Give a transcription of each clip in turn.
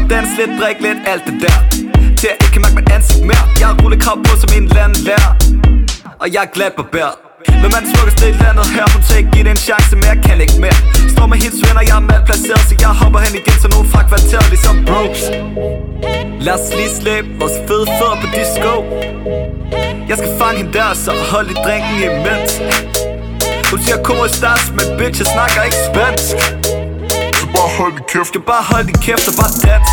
dans lidt, drik lidt, alt det der, til jeg ikke kan mærke mit ansigt mere. Jeg har rullekrav på som en eller anden lærer, og jeg er glat barberet. Men man smukkeste i landet her, hun tager ikke give det en chance, men jeg kan ikke mere. Står med hendes venner, jeg er malplaceret, så jeg hopper hen igen til nogen fra kvarteret, ligesom bros. Lad os lige slæbe vores fede fødder på disco. Jeg skal fange hende der, så hold i drinken imens. Hun siger como estas, men bitch, jeg snakker ikke spansk. Så bare hold din kæft. Skal bare hold din kæft og bare dans.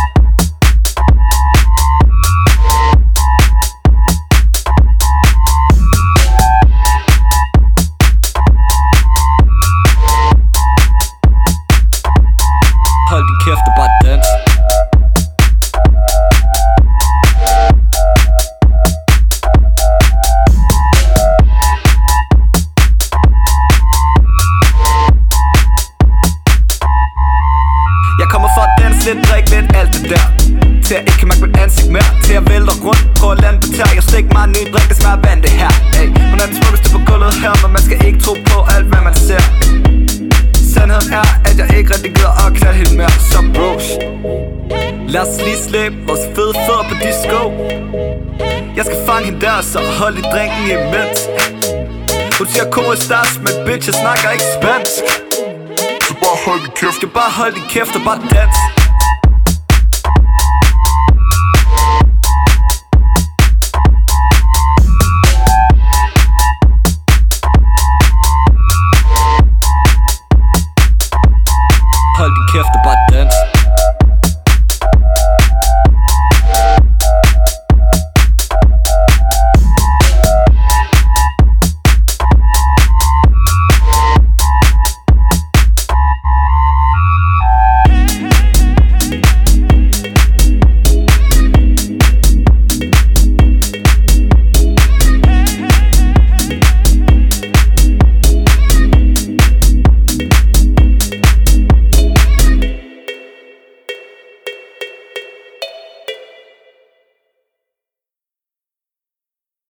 Hold din kæft og bare dans. Jeg kommer for at danse lidt, drikke lidt, alt det der, til jeg ikke kan mærke mit ansigt mere. Til jeg vælter rundt på et land på tær. Jeg stikker mig en ny drik, det smager vand det her. Hun er den smukkeste på gulvet her, men man skal ikke tro på alt hvad man ser. Sandheden er, at jeg ikke rigtig gider at knalde hende mere som bros. Lad os lige slæbe vores fede fødder på disco. Jeg skal fange hende der, så hold i drinken imens. Hun siger como estas, men bitch, jeg snakker ikke spansk. Så bare hold din kæft. Skal bare hold din kæft og bare dans.